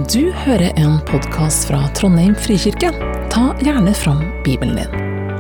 Du hører en podcast fra Trondheim Frikirke. Ta gjerne fram Bibelen din.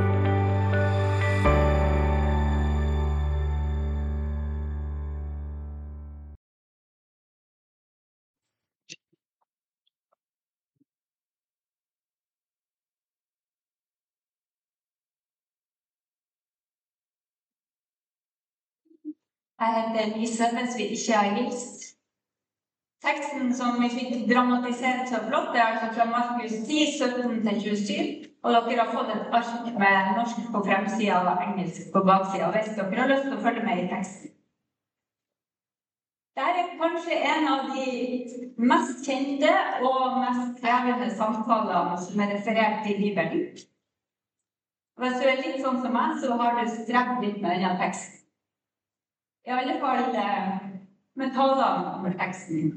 Jeg heter Lise, hvis vi ikke har hilst. Teksten som vi fikk dramatisert så flott, det er altså fra Markus 10, 17-27. Og dere har fått et ark med norsk på fremsiden og engelsk på baksiden, hvis dere har lyst til å følge med i teksten. Dette er kanskje en av de mest kjente og mest krevende samtalene som er referert i Bibelen. Hvis du er litt sånn som meg, så har du strevd litt med denne teksten. I alle fall med talene om teksten.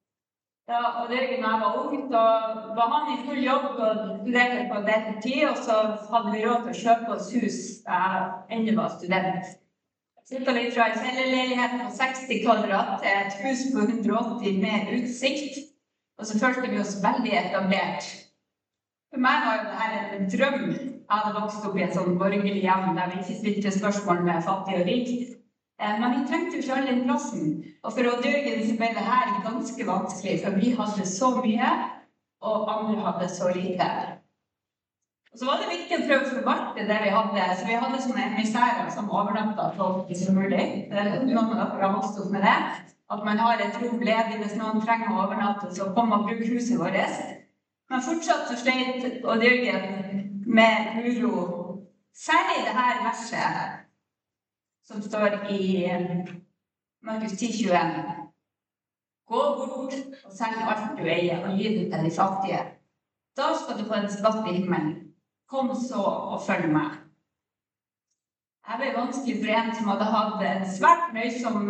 Og det når jeg var ung, så var han i full jobb og studerte på deltid, og så hadde vi råd til å kjøpe oss hus da jeg enda var student. Flyttet vi fra en kjellerleilighet på 60 kvadrat til et hus på 180 med utsikt, og så følte vi oss veldig etablert. For meg var jo dette en drøm. Jeg hadde vokst opp i et sånn borgerlig hjem der vi ikke stilte spørsmål med fattig og rik. Men vi trengte jo ikke all den plassen, og for Odd Jørgen så ble det her ganske vanskelig, for vi hadde så mye, og andre hadde så lite. Og så var det viktig å prøve å forvalte det vi hadde, så vi hadde sånne emissærer som overnattet folk som mulig. Noen av dere har vokst opp med det, at man har et rom ledig hvis noen trenger å overnatte, så kom og bruk huset vårt. Men fortsatt så sleit Odd Jørgen med uro, særlig det her verset, som står i Markus 10:21. Gå bort og selg alt du eier og gi det til de fattige. Da skal du få en skatt i himmelen. Kom så og følg meg. Jeg ble vanskelig for en som hadde hatt en svært nøysom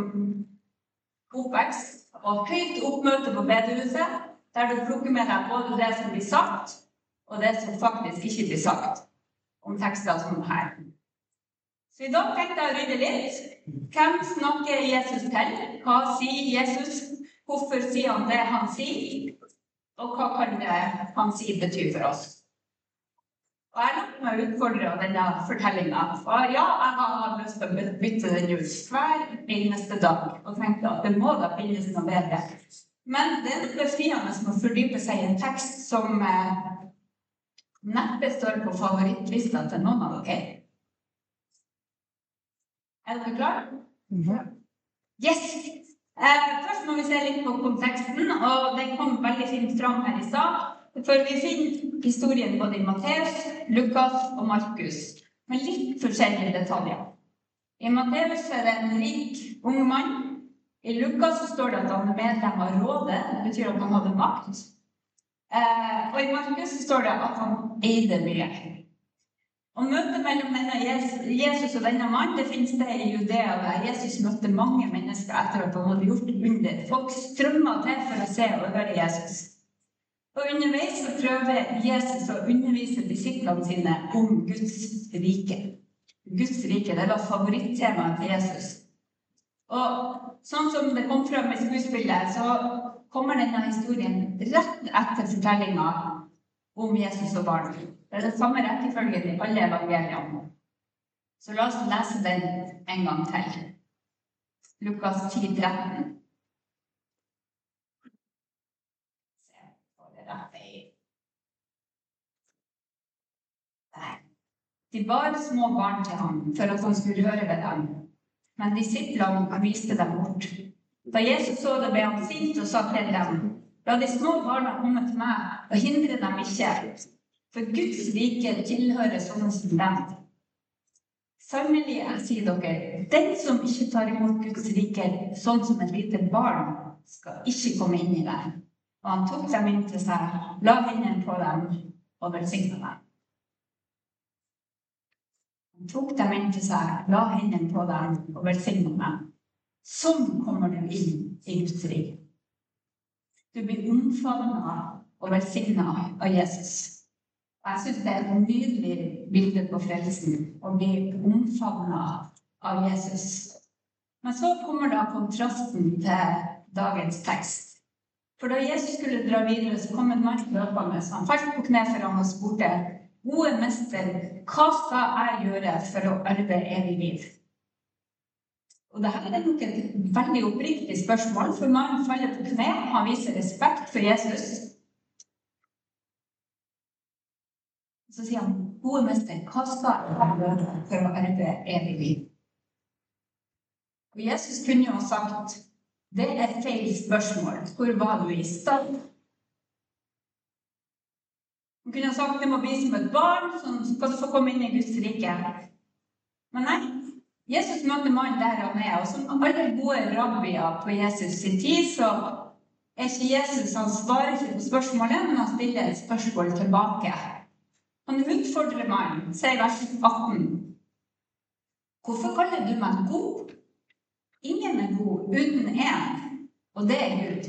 oppvekst og høyt oppmøte på bedehuset, der du plukker med deg både det som blir sagt og det som faktisk ikke blir sagt om tekster som her. Så i dag tenkte jeg å rydde litt. Hvem snakker Jesus til? Hva sier Jesus? Hvorfor sier han det han sier? Og hva kan det han sier bety for oss? Og jeg lot meg utfordre denne fortellingen. Og ja, jeg har lyst til å bytte den ut hver eneste dag. Og tenkte at det må da finnes noe bedre. Men det er befriende som å fordype seg i en tekst som neppe står på favorittlista til noen av dere. Er dere klare? Yes! Først må vi se litt på konteksten, og den kom veldig fint fram her i stad. For vi finner historien både i Matteus, Lukas og Markus, med litt forskjellige detaljer. I Matteus er det en rik, ung mann. I Lukas så står det at han er medlem av rådet, det betyr at han hadde makt. Og i Markus så står det at han eide mye. Og møtet mellom Jesus og denne mannen, det finnes det i Judea, der Jesus møtte mange mennesker etter at han hadde gjort under. Folk strømmet til for å se og høre Jesus. Og underveis så prøver Jesus å undervise disiplene sine om Guds rike. Guds rike, det var favorittemaet til Jesus. Og sånn som det kom frem i skuespillet, så kommer denne historien rett etter fortellingen om Jesus og barn. Det er den samme rekkefølgen i alle evangeliene. Så la oss lese den en gang til. Lukas 10:13. De bar små barn til ham for at han skulle høre ved dem. Men disiplene viste dem bort. Da Jesus så det, ble han sint og sa til dem: La de små barna komme til meg og hindre dem ikke. For Guds rike tilhører sånne som dem. Sannelig, jeg sier dere, den som ikke tar imot Guds rike, sånn som et lite barn, skal ikke komme inn i det. Og han tok dem inn til seg, la hendene på dem og velsignet dem. Han tok dem inn til seg, la hendene på dem og velsignet dem. Sånn kommer du inn i Guds rike. Du blir omfavnet og velsignet av Jesus. Jeg synes det er et nydelig bilde på frelsen, å bli omfavnet av Jesus. Men så kommer da kontrasten til dagens tekst. For da Jesus skulle dra videre, så kom en mann løpende. Han falt på kne for ham og spurte, «Gode mester, hva skal jeg gjøre for å arve evig liv?» Og dette nok et veldig oppriktig spørsmål, for mannen faller på kne, han viser respekt for Jesus. Så sier han, «Gode mester, hva skal jeg gjøre for å arve evig liv?» Og Jesus kunne jo ha sagt, det feil spørsmål. Hvor var du i stad? Han kunne ha sagt, det må bli som et barn, så skal du få komme inn i Guds rike. Men nei, Jesus møter mannen der han og som alle gode rabbier på Jesus sin tid, så ikke Jesus, han svarer ikke på spørsmålet, men han stiller et spørsmål tilbake. Han utfordrer mannen, sier vers 18. Hvorfor kaller du meg god? Ingen god uten en, og det Gud.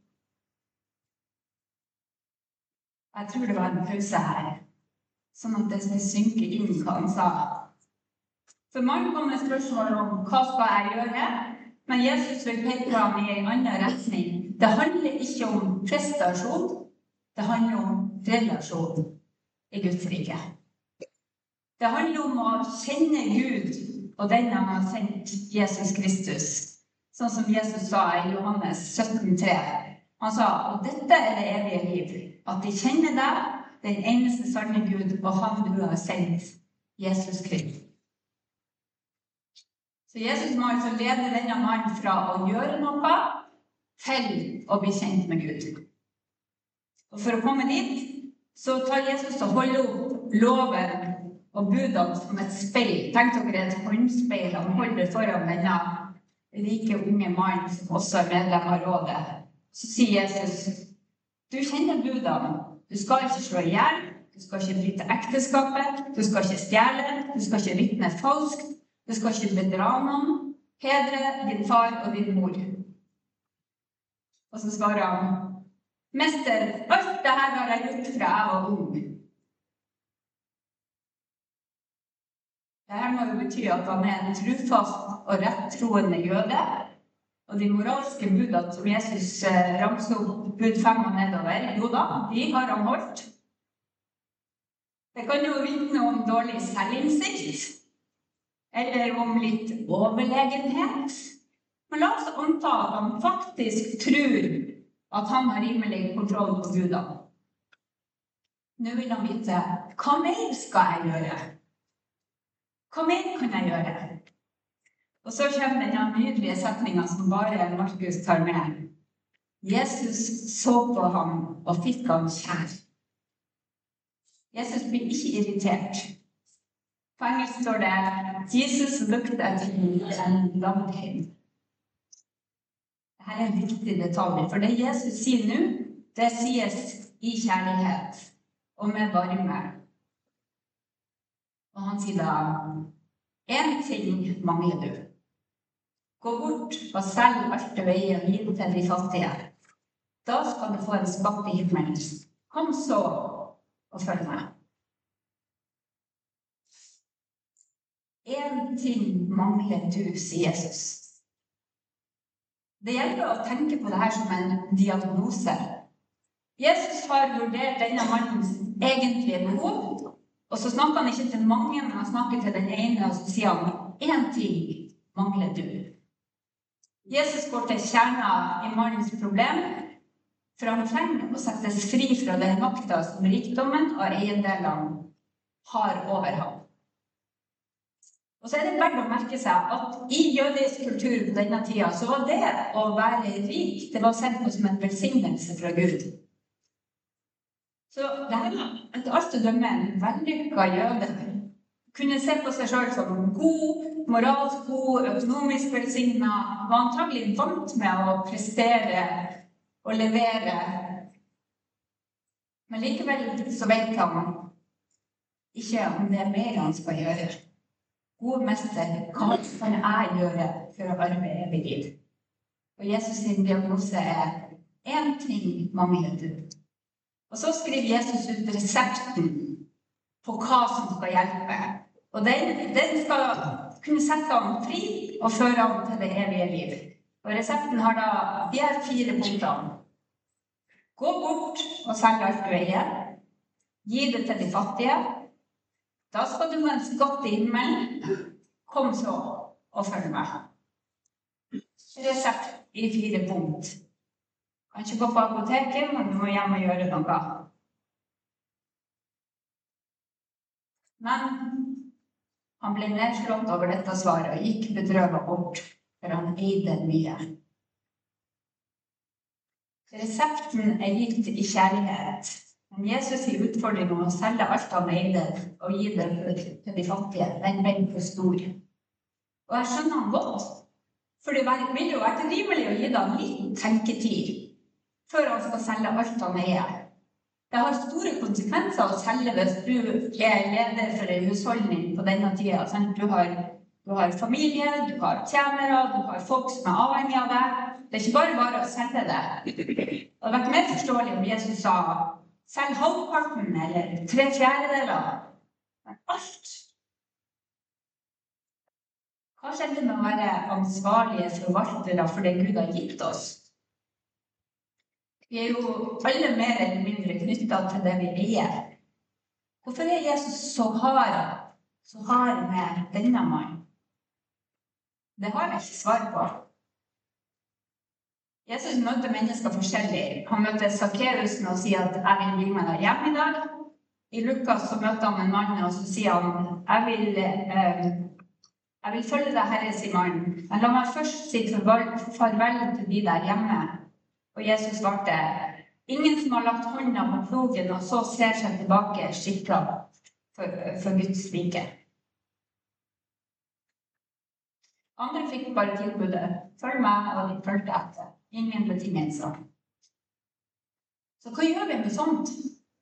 Jeg tror det var en pause her, sånn at det skal synke inn hva han sa. For mannen kom med spørsmål om hva skal jeg gjøre, men Jesus vil peke ham i en annen retning. Det handler ikke om prestasjon, det handler om relasjon i Guds rike. Det handler om å kjenne Gud, og den han har sendt Jesus Kristus, sånn som Jesus sa i Johannes 17,3. Han sa, og dette det evige liv, at de kjenner deg, den eneste sanne Gud, og han du har sendt, Jesus Kristus. Så Jesus må altså lede denne mannen fra å gjøre noe til å bli kjent med Gud. Og for å komme dit, så tar Jesus og holder opp loven og budene som et speil. Tenk dere et håndspeil han holder foran denne rike unge mann som også medlem av rådet. Så sier Jesus, du kjenner budene. Du skal ikke slå ihjel, du skal ikke bryte ekteskapet, du skal ikke stjele, du skal ikke vitne falskt, du skal ikke bedra noen, hedre din far og din mor. Og så svarer han, mester, alt dette har jeg gjort fra jeg var ung. Dette må jo bety at han en trufast og rettroende jøde, og de moralske budene som Jesus ramser opp bud 5 og nedover, jo da, de har han holdt. Det kan jo vitne om dårlig selvinnsikt, eller om litt overlegenhet. Men la oss anta at han faktisk tror at han har rimelig kontroll på budene. Nå vil han vite, hva mer skal jeg gjøre? Hva mer kan jeg gjøre? Og så kommer denne nydelige setningen som bare Markus tar med. Jesus så på ham og fikk ham kjær. Jesus blir ikke irritert. På engelsk står det, Jesus looked at him and loved him. Dette en viktig detalj, for det Jesus sier nå, det sies i kjærlighet og med varme. Og han sier da, en ting mangler du. Gå bort og selg alt du eier og gi det til de fattige. Da skal du få en skatt i himmelen. Kom så og følg meg. En ting mangler du, sier Jesus. Det gjelder å tenke på dette som en diagnose. Jesus har vurdert denne mannens egentlige behov, og så snakker han ikke til mange, men han snakker til den ene, og så sier han, en ting mangler du. Jesus går til kjernen i mannens problem, for han trenger å settes fri fra den makta som rikdommen og eiendelene har over ham. Og så det verdt å merke seg at i jødisk kultur på denne tida, så var det å være rik, det var sett på som en velsignelse fra Gud. Så det her et alt å dømme en vellykket jøde kunne se på seg selv som god, moralsk god, økonomisk velsignet, var antagelig vant med å prestere og levere. Men likevel så vet han ikke om det mer han skal gjøre. Gode mester, hva kan jeg gjøre for å arve evig liv? Og Jesus sin diagnose en ting mangler du. Og så skriver Jesus ut resepten på hva som skal hjelpe. Og den skal kunne sette ham fri og føre ham til det evige liv. Og resepten har da de her 4 punktene. og selge alt du eier. Gi det til de fattige. Da skal du ha en skatt i himmelen. Kom så og følg meg. Resept i 4 punkt. Kan ikke gå på apoteket, men du må hjem og gjøre noe. Men han ble nedslått over dette svaret og gikk bedrøvet bort, for han eide mye. Resepten gitt i kjærlighet. Men Jesus i utfordring om å selge alt han eide og gi det til de fattige, den ble for stor. Og jeg skjønner han godt, for det vil jo være rimelig å gi dem litt tenketid før han skal selge alt han eier. Det har store konsekvenser å selge hvis du leder for en husholdning på denne tiden. Du har familie, du har tjenere, du har folk som avhengig av deg. Det ikke bare å selge det. Det hadde vært mer forståelig om Jesus sa selg halvparten eller 3/4. Men alt. Hva skjedde med å være ansvarlige forvaltere for det Gud har gitt oss? Vi jo alle mer eller mindre knyttet til det vi eier. Hvorfor Jesus så hard med denne mannen? Det har jeg ikke svar på. Jesus møter mennesker forskjellig. Han møter Zacchaeusen og sier at jeg vil bli med deg hjem i dag. I Lukas så møter han en mann og så sier han jeg vil følge deg, Herre, sier mannen. Men la meg først si farvel til de der hjemme. Og Jesus svarte, ingen som har lagt hånda på plogen og så ser seg tilbake skikket for Guds rike. Andre fikk bare tilbudet, følg meg, og de følte etter. Ingen betingelser. Så hva gjør vi med sånt?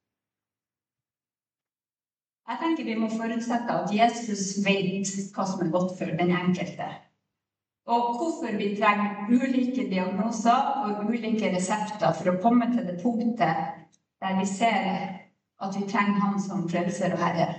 Jeg tenker vi må forutsette at Jesus vet hva som godt for den enkelte. Og hvorfor vi trenger ulike diagnoser og ulike resepter for å komme til det punktet der vi ser at vi trenger han som frelser og herre.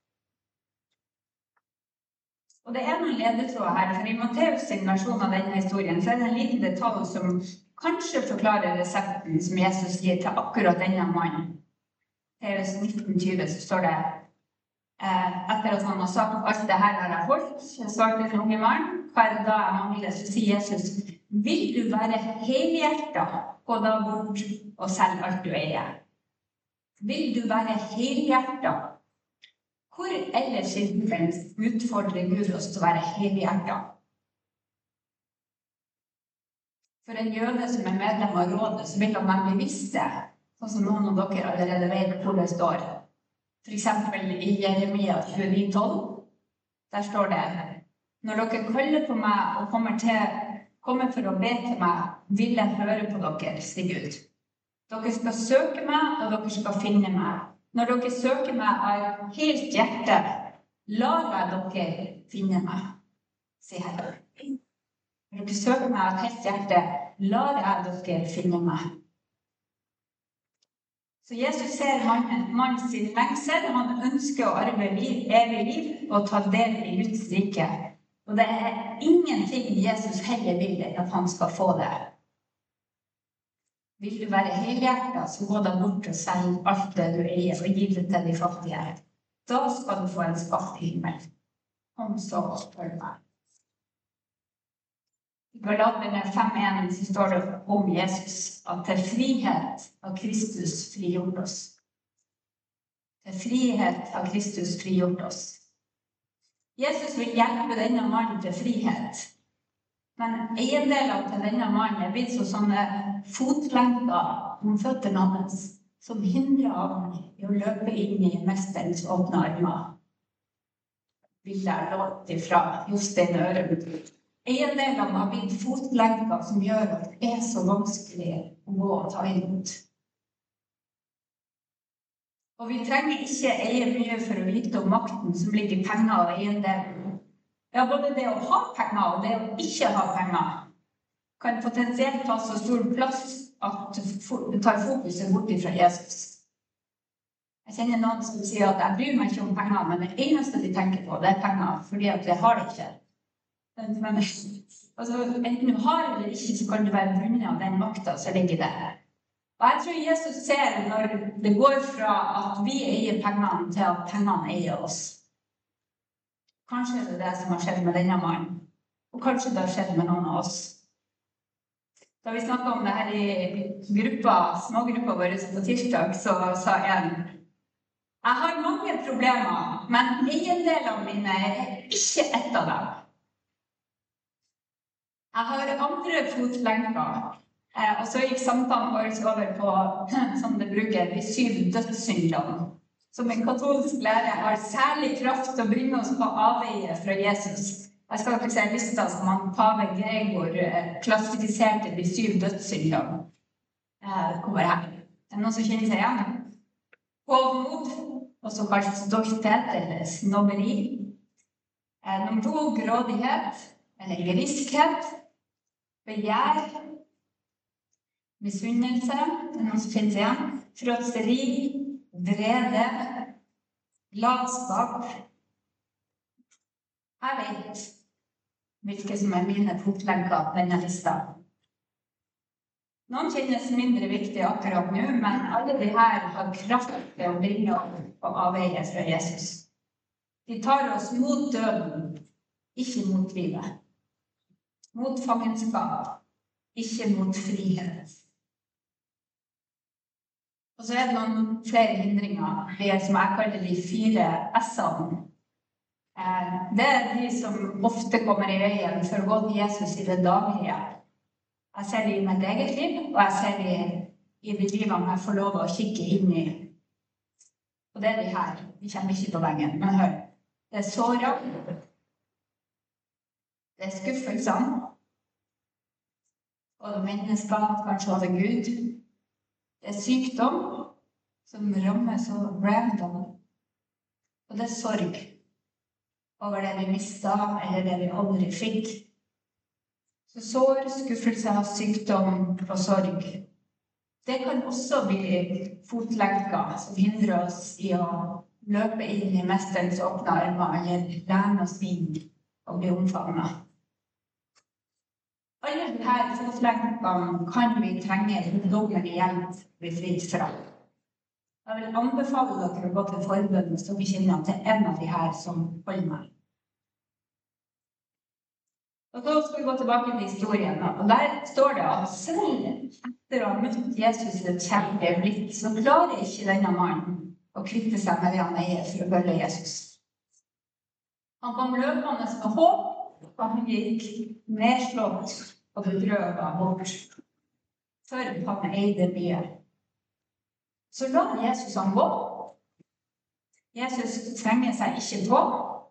Og det noen ledetråd her, for i Matteus sin versjon av denne historien så det en liten detalj som kanskje forklarer resepten som Jesus gir til akkurat denne mannen. Matteus 19:20 så står det etter at han har sagt alt det her har jeg holdt, svarte den unge mann, hva det da jeg mangler? Så sier Jesus, vil du være helhjertet, gå da bort og selg alt du eier? Vil du være helhjertet? Hvor ellers i Bibelen utfordrer Gud oss til å være helhjertet? For en jøde som medlem av rådet, så vil han nemlig vise det, sånn som noen av dere allerede vet hvor det står. For eksempel i Jeremia 29:12, der står det, når dere kaller på meg og kommer for å be til meg, vil jeg høre på dere, sier Gud. Dere skal søke meg, og dere skal finne meg. Når dere søker meg av helt hjerte, lar jeg dere finne meg, sier Herren. Når dere søker meg av helt hjerte, lar jeg dere finne meg. Så Jesus ser mannen sin lengsel, han ønsker å arve evig liv og ta del i Guds rike. Og det ingenting Jesus heller vil at han skal få det. Vil du være helhjertet, så gå da bort og selg alt det du eier og gi det til de fattige. Da skal du få en skatt i himmelen. Kom så og følg meg. I Galaterne 5:1 så står det om Jesus at til frihet har Kristus frigjort oss. Til frihet har Kristus frigjort oss. Jesus vil hjelpe denne mannen til frihet. Men eiendelene til denne mannen blitt sånne fotlenker om føttene hans som hindrer ham i å løpe inn i mesterens åpne armer. Vil jeg låte ifra Jostein Ørem. Eiendelene har blitt fotlenker som gjør at det så vanskelig å gå og ta imot. Og vi trenger ikke eie mye for å vite om makten som ligger i penger og eiendelen. Ja, både det å ha penger og det å ikke ha penger kan potensielt ta så stor plass at det tar fokuset bort fra Jesus. Jeg kjenner noen som sier at jeg bryr meg ikke om penger, men det eneste de tenker på det penger, fordi at jeg har det ikke. Men altså, enten du har eller ikke, så kan du være bundet av den makten som ligger der. Og jeg tror Jesus ser når det går fra at vi eier pengene til at pengene eier oss. Kanskje det det som har skjedd med denne mannen. Og kanskje det har skjedd med noen av oss. Da vi snakket om det her i smågruppa våre på tirsdag, så sa jeg har mange problemer, men eiendelene mine ikke ett av dem. Jeg har andre fotlenker. Og så gikk samtalen vår over på, som det bruker, de 7 dødssyndene, som en katolsk lærer har særlig kraft til å bringe oss på avveie fra Jesus. Jeg skal ikke se lista som pave Gregor klassifiserte de 7 dødssyndene. Det kommer her. Det noen som kjenner seg igjen? Hovmod, også kalt stolthet eller snobberi. Nummer 2, grådighet eller griskhet. Begjær. Misunnelse, det noen som kjenner seg igjen. Fråtseri, vrede, latskap. Jeg vet hvilke som mine fotlenker på denne lista. Noen kjennes mindre viktig akkurat nå, men alle de her har kraft til å bringe oss på avveie fra Jesus. De tar oss mot døden, ikke mot livet. Mot fangenskap, ikke mot frihet. Og så det noen flere hindringer, det som jeg kaller de 4 S-ene. Det de som ofte kommer i veien for å gå til Jesus i det daglige. Jeg ser det i mitt eget liv, og jeg ser det i de livene jeg får lov å kikke inn i. Og det de her, de kommer ikke på veggen, men hør. Det såret, det skuffelser, og det mennesker, kanskje over Gud. Det sykdom som rammer så random. Og det sorg over det vi mistet, eller det vi aldri fikk. Så sår, skuffelse, sykdom og sorg. Det kan også bli fotlenker som hindrer oss i å løpe inn i mesterens åpne armer, eller lene oss inn og bli omfavnet. Alle disse fotlenkene kan vi trenge guddommelig hjelp bli fritt fra. Jeg vil anbefale dere å gå til forbønn så vi kjenner til en av de her som holder meg. Og da skal vi gå tilbake til historien, og der står det at selv etter å ha møtt Jesus i et kjærlig blikk, så klarer ikke denne mannen å kvitte seg med det han eier for å følge Jesus. Han kom løpende med håp, og han gikk nedslått og bedrøvet bort, før han eide mye. Så la Jesus han gå. Jesus trenger seg ikke på.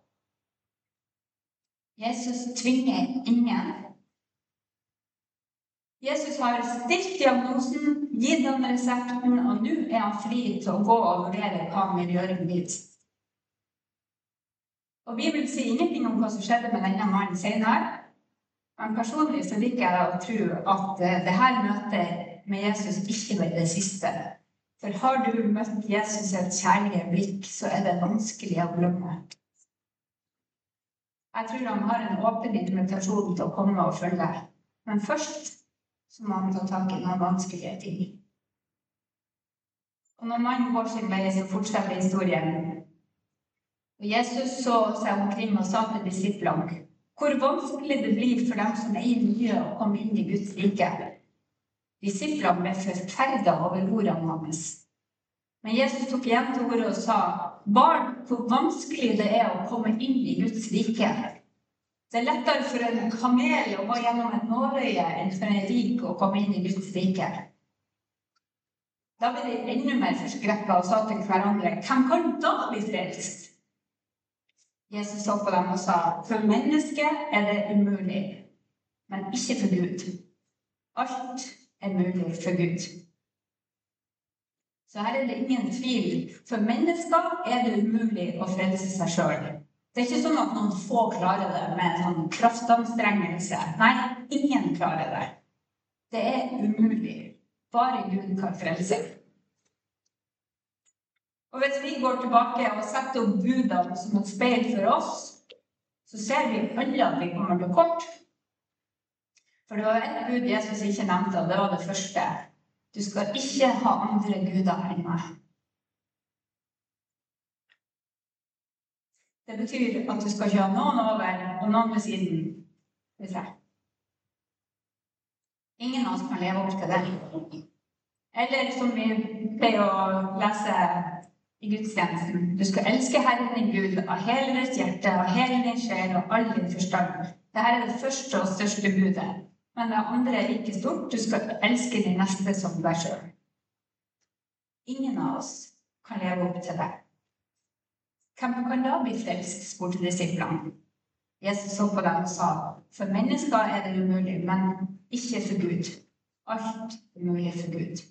Jesus tvinger ingen. Jesus har stilt diagnosen, gitt han resepten, og nå han fri til å gå og vurdere hva han vil gjøre med livet. Og Bibelen sier ingenting om hva som skjedde med denne mannen senere. Men personlig så liker jeg å tro at dette møtet med Jesus ikke ble det siste. For har du møtt Jesus i et kjærlig blikk, så det vanskelig å glemme. Jeg tror han har en åpen invitasjon til å komme og følge. Men først så må han ta tak i noen vanskelige ting. Og når mannen går sin vei, så fortsetter historien. Og Jesus så seg omkring og sa til disiplene hvor vanskelig det blir for dem som i mye å komme inn i Guds rike. Disiplene ble forferdet over ordene hans. Men Jesus tok igjen til ordet og sa, barn, hvor vanskelig det å komme inn i Guds rike. Det lettere for en kamel å gå gjennom et nåløye enn for en rik å komme inn i Guds rike. Da ble de enda mer forskrekket og sa til hverandre, hvem kan da bli frelst? Jesus så på dem og sa, for mennesket det umulig, men ikke for Gud. Alt mulig for Gud. Så her det ingen tvil. For mennesker det umulig å frelse seg selv. Det ikke sånn at noen få klarer det med en sånn kraftanstrengelse. Nei, ingen klarer det. Det umulig. Bare Gud kan frelse. Og hvis vi går tilbake og setter opp budene som et speil for oss, så ser vi alle at vi kommer til kort. For det var et bud Jesus ikke nevnte, og det var det første. Du skal ikke ha andre guder enn meg. Det betyr at du skal ikke ha noen over og noen ved siden. Ingen av oss kan leve opp til det. Eller som vi pleier å lese i gudstjenesten, du skal elske Herren din Gud av hele ditt hjerte, av hele din sjel og all din forstand. Dette er det første og største budet. Men det andre er ikke stort. Du skal elske din neste som deg selv. Ingen av oss kan leve opp til det. Hvem kan da bli frelst, spurte disiplene. Jesus så på dem og sa, for mennesker er det umulig, men ikke for Gud. Alt er mulig for Gud.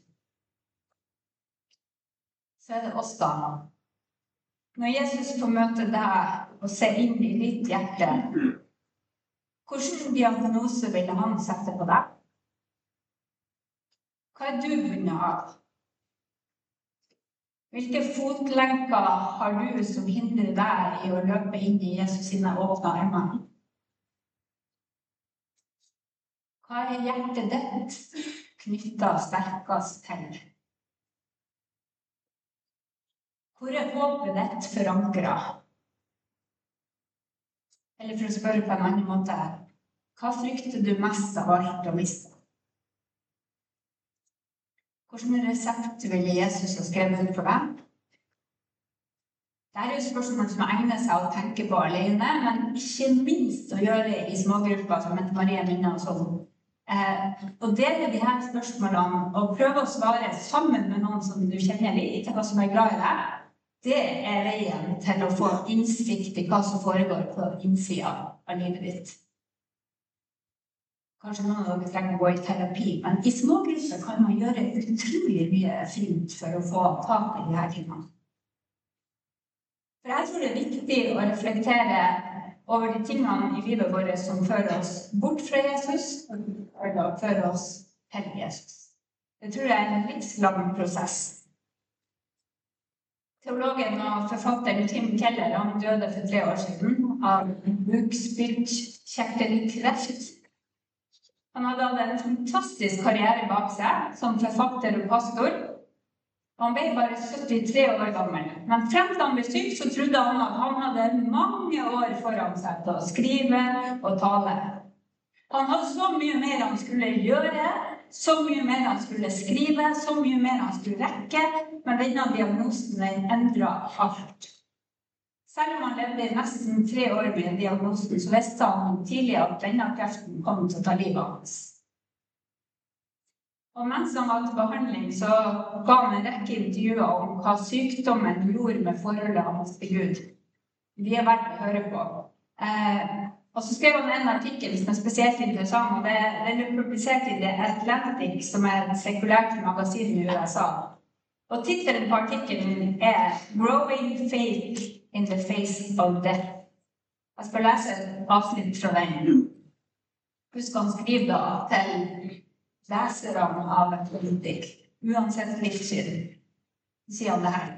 Så er det oss da. Når Jesus får møte deg og se inn i ditt hjerte, hvilken diagnose vil han sette på deg? Hva er du bundet av? Hvilke fotlenker har du som hindrer deg i å løpe inn i Jesus sine åpne armer? Hva er hjertet ditt knyttet sterkest til? Hvor er håpet ditt forankret? Eller for å spørre på en annen måte, hva frykter du mest av alt å miste? Hvilken resept ville Jesus ha skrevet ut for deg? Dette er jo spørsmål som egner seg å tenke på alene, men ikke minst å gjøre i smågrupper, som Marie minner oss om. Og dele de her spørsmålene og prøve å svare sammen med noen som du kjenner litt, og som er glad i deg, det er veien til å få innsikt i hva som foregår på innsiden av livet ditt. Kanskje noen av dere trenger å gå i terapi, men i smågrupper kan man gjøre utrolig mye fint for å få tak i de her tingene. For jeg tror det er viktig å reflektere over de tingene i livet vårt som fører oss bort fra Jesus, og fører oss til Jesus. Det tror jeg er en livslang prosess. Teologen og forfatteren Tim Keller, han døde for 3 år siden av bukspyttkjertelkreft. Han hadde en fantastisk karriere bak seg som forfatter og pastor. Han ble bare 73 år gammel. Men frem til han ble syk, så trodde han at han hadde mange år foran seg til å skrive og tale. Han hadde så mye mer han skulle gjøre, så mye mer han skulle skrive, så mye mer han skulle rekke, men denne diagnosen endret alt. Selv om han levde i nesten 3 år med diagnosen, så visste han tidlig at denne kreften kom til å ta livet hans. Og mens han var til behandling, så ga han en rekke intervjuer om hva sykdommen gjorde med forholdet hans til Gud. De er verdt å høre på. Og så skrev han en artikkel som er spesielt interessant, og den er publisert i The Atlantic, som er et sekulært magasin i USA. Og titelen på artikkelen er «Growing Faith in the Face of Death». Jeg skal lese et avsnitt fra den. Husk han skriver da til leserne av et politikk, uansett livssyn. Sier han det her.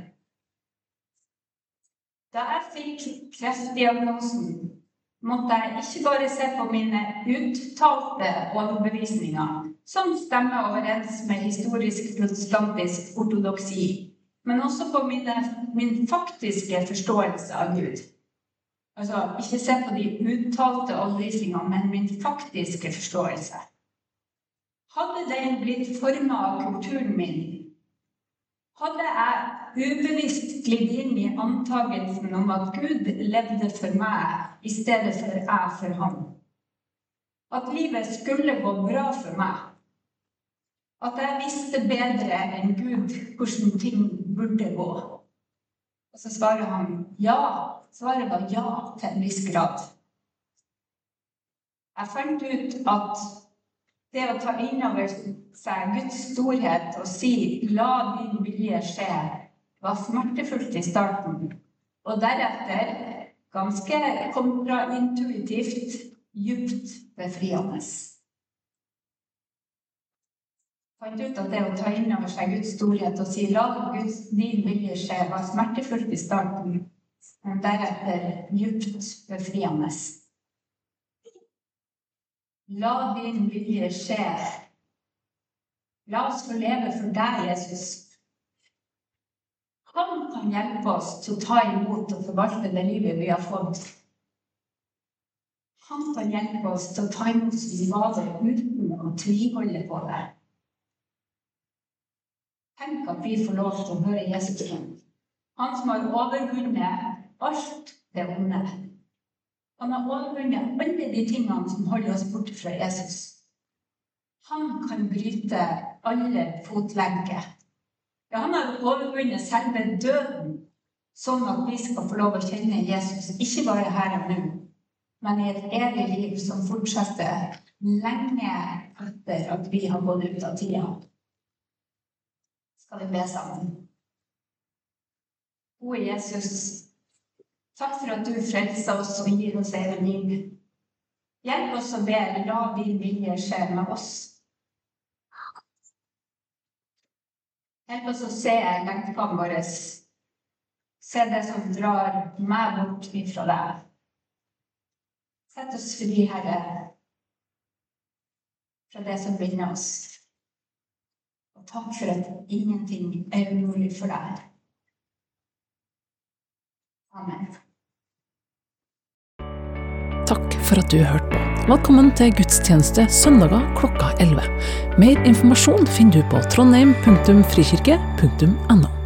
Da jeg fikk kreftdiagnosen, måtte jeg ikke bare se på mine uttalte overbevisninger, som stemmer overens med historisk protestantisk ortodoksi, men også på min faktiske forståelse av Gud. Altså, ikke se på de uttalte overbevisningene, men min faktiske forståelse. Hadde den blitt formet av kulturen min, hadde jeg ubevisst glidd inn i antagelsen om at Gud levde for meg i stedet for jeg for ham. At livet skulle gå bra for meg. At jeg visste bedre enn Gud hvordan ting burde gå. Og så svarer han ja. Svaret var ja til en viss grad. Jeg fant ut at det å ta inn over seg Guds storhet og si «La din vilje skje» var smertefullt i starten, og deretter ganske kontraintuitivt, djupt befriende. Jeg fant ut at det å ta inn over seg Guds storhet og si «La din vilje skje» var smertefullt i starten, men deretter djupt befriende. La din vilje skje La oss få leve for deg, Jesus. Han kan hjelpe oss til å ta imot og forvalte det livet vi har fått. Han kan hjelpe oss til å ta imot som vi var det uten å tviholde på det. Tenk at vi får lov til å høre Jesus. Han som har overvunnet alt det onde. Han har overvunnet alle de tingene som holder oss bort fra Jesus. Han kan bryte alle fotlenker. Ja, han har overvunnet selve døden, sånn at vi skal få lov å kjenne Jesus, ikke bare her og nå, men i et evig liv som fortsetter lenge etter at vi har gått ut av tida. Skal vi be sammen? Gode Jesus, takk for at du frelser oss og gir oss evig liv. Hjelp oss å be, la din vilje skje med oss. Hjelp oss å se lenkene våre, se det som drar meg bort fra deg. Sett oss fri, Herre, fra det som binder oss. Og takk for at ingenting er umulig for deg. Amen. Takk for at du hørte på. Velkommen til gudstjeneste søndager klokka 11. Mer informasjon finner du på trondheim.frikirke.no.